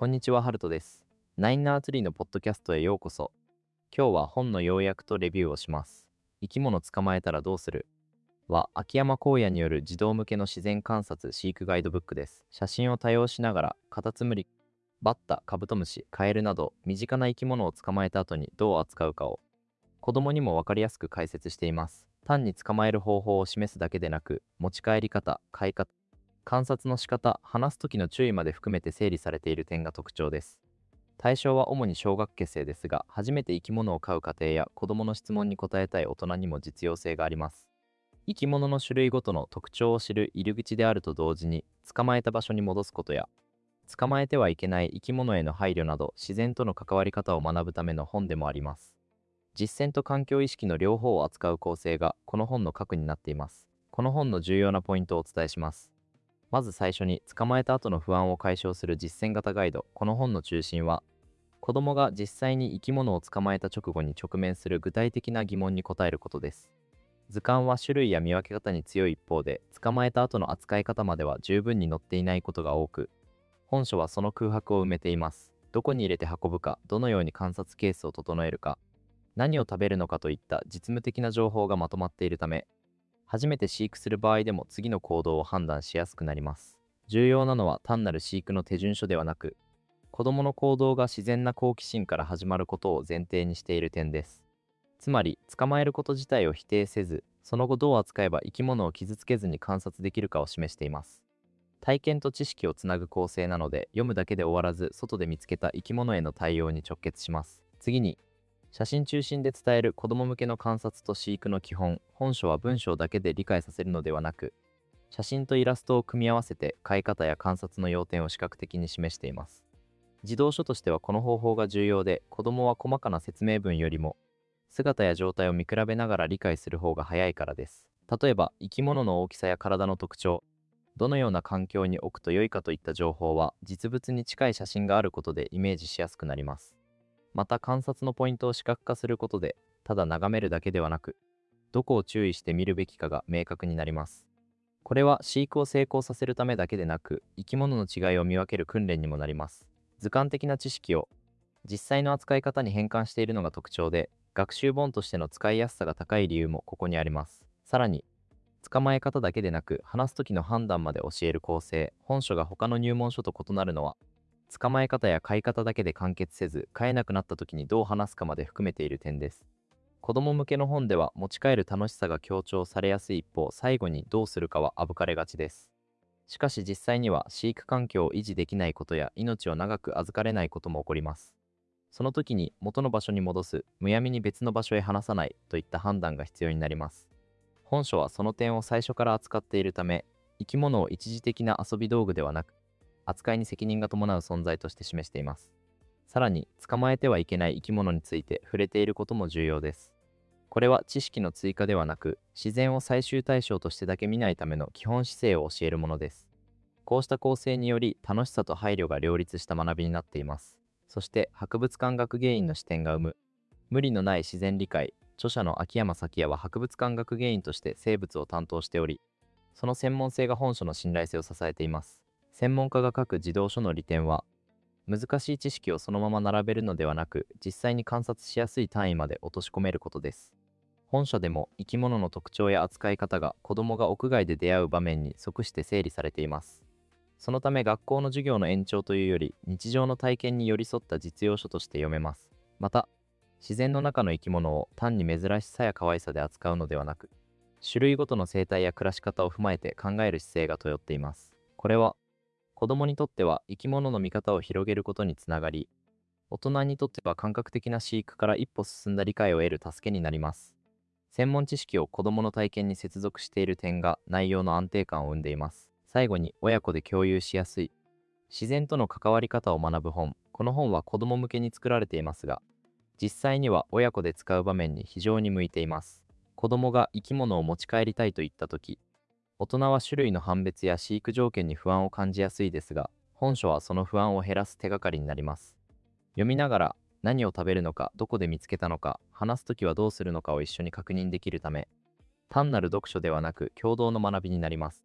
こんにちは、ハルトです。ナインナーツリーのポッドキャストへようこそ。今日は本の要約とレビューをします。生き物捕まえたらどうするは、秋山荒野による児童向けの自然観察飼育ガイドブックです。写真を多用しながら、カタツムリ、バッタ、カブトムシ、カエルなど、身近な生き物を捕まえた後にどう扱うかを、子供にもわかりやすく解説しています。単に捕まえる方法を示すだけでなく、持ち帰り方、飼い方、観察の仕方、話す時の注意まで含めて整理されている点が特徴です。対象は主に小学生ですが、初めて生き物を飼う家庭や子供の質問に答えたい大人にも実用性があります。生き物の種類ごとの特徴を知る入り口であると同時に、捕まえた場所に戻すことや、捕まえてはいけない生き物への配慮など、自然との関わり方を学ぶための本でもあります。実践と環境意識の両方を扱う構成が、この本の核になっています。この本の重要なポイントをお伝えします。まず最初に、捕まえた後の不安を解消する実践型ガイド。この本の中心は、子供が実際に生き物を捕まえた直後に直面する具体的な疑問に答えることです。図鑑は種類や見分け方に強い一方で、捕まえた後の扱い方までは十分に載っていないことが多く、本書はその空白を埋めています。どこに入れて運ぶか、どのように観察ケースを整えるか、何を食べるのかといった実務的な情報がまとまっているため、初めて飼育する場合でも次の行動を判断しやすくなります。重要なのは単なる飼育の手順書ではなく、子供の行動が自然な好奇心から始まることを前提にしている点です。つまり、捕まえること自体を否定せず、その後どう扱えば生き物を傷つけずに観察できるかを示しています。体験と知識をつなぐ構成なので、読むだけで終わらず、外で見つけた生き物への対応に直結します。次に、写真中心で伝える子供向けの観察と飼育の基本。本書は文章だけで理解させるのではなく、写真とイラストを組み合わせて飼い方や観察の要点を視覚的に示しています。児童書としてはこの方法が重要で、子供は細かな説明文よりも姿や状態を見比べながら理解する方が早いからです。例えば、生き物の大きさや体の特徴、どのような環境に置くと良いかといった情報は、実物に近い写真があることでイメージしやすくなります。また、観察のポイントを視覚化することで、ただ眺めるだけではなく、どこを注意して見るべきかが明確になります。これは飼育を成功させるためだけでなく、生き物の違いを見分ける訓練にもなります。図鑑的な知識を実際の扱い方に変換しているのが特徴で、学習本としての使いやすさが高い理由もここにあります。さらに、捕まえ方だけでなく、話す時の判断まで教える構成。本書が他の入門書と異なるのは、捕まえ方や飼い方だけで完結せず、飼えなくなった時にどう話すかまで含めている点です。子供向けの本では持ち帰る楽しさが強調されやすい一方、最後にどうするかは省かれがちです。しかし実際には飼育環境を維持できないことや命を長く預かれないことも起こります。その時に元の場所に戻す、むやみに別の場所へ離さないといった判断が必要になります。本書はその点を最初から扱っているため、生き物を一時的な遊び道具ではなく、扱いに責任が伴う存在として示しています。さらに、捕まえてはいけない生き物について触れていることも重要です。これは知識の追加ではなく、自然を最終対象としてだけ見ないための基本姿勢を教えるものです。こうした構成により、楽しさと配慮が両立した学びになっています。そして、博物館学芸員の視点が生む、無理のない自然理解。著者の秋山咲也は博物館学芸員として生物を担当しており、その専門性が本書の信頼性を支えています。専門家が書く児童書の利点は、難しい知識をそのまま並べるのではなく、実際に観察しやすい単位まで落とし込めることです。本書でも生き物の特徴や扱い方が子供が屋外で出会う場面に即して整理されています。そのため学校の授業の延長というより、日常の体験に寄り添った実用書として読めます。また、自然の中の生き物を単に珍しさや可愛さで扱うのではなく、種類ごとの生態や暮らし方を踏まえて考える姿勢が問っています。これは、子供にとっては生き物の見方を広げることにつながり、大人にとっては感覚的な飼育から一歩進んだ理解を得る助けになります。専門知識を子供の体験に接続している点が内容の安定感を生んでいます。最後に、親子で共有しやすい自然との関わり方を学ぶ本。この本は子供向けに作られていますが、実際には親子で使う場面に非常に向いています。子供が生き物を持ち帰りたいといったとき、大人は種類の判別や飼育条件に不安を感じやすいですが、本書はその不安を減らす手がかりになります。読みながら、何を食べるのか、どこで見つけたのか、話すときはどうするのかを一緒に確認できるため、単なる読書ではなく共同の学びになります。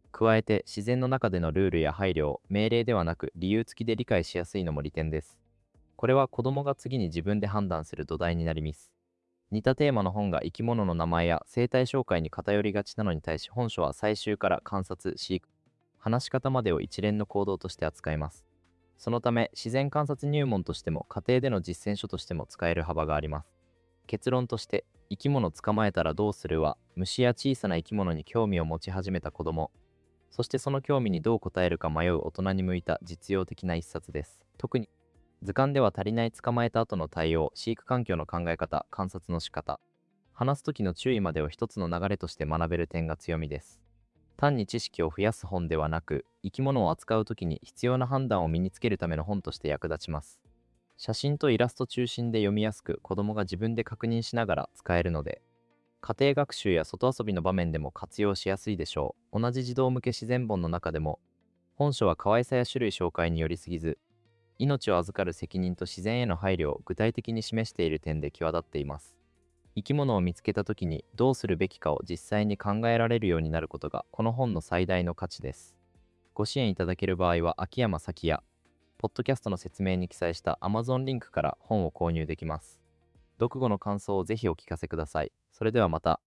加えて自然の中でのルールや配慮を命令ではなく理由付きで理解しやすいのも利点です。これは子供が次に自分で判断する土台になります。似たテーマの本が生き物の名前や生態紹介に偏りがちなのに対し、本書は採集から観察、飼育、話し方までを一連の行動として扱います。そのため、自然観察入門としても家庭での実践書としても使える幅があります。結論として、生き物捕まえたらどうするは、虫や小さな生き物に興味を持ち始めた子供、そしてその興味にどう応えるか迷う大人に向いた実用的な一冊です。特に図鑑では足りない捕まえた後の対応、飼育環境の考え方、観察の仕方、話す時の注意までを一つの流れとして学べる点が強みです。単に知識を増やす本ではなく、生き物を扱う時に必要な判断を身につけるための本として役立ちます。写真とイラスト中心で読みやすく、子供が自分で確認しながら使えるので、家庭学習や外遊びの場面でも活用しやすいでしょう。同じ児童向け自然本の中でも、本書は可愛さや種類紹介によりすぎず、命を預かる責任と自然への配慮を具体的に示している点で際立っています。生き物を見つけた時にどうするべきかを実際に考えられるようになることがこの本の最大の価値です。ご支援いただける場合は秋山咲也、ポッドキャストの説明に記載した Amazon リンクから本を購入できます。読後の感想をぜひお聞かせください。それではまた。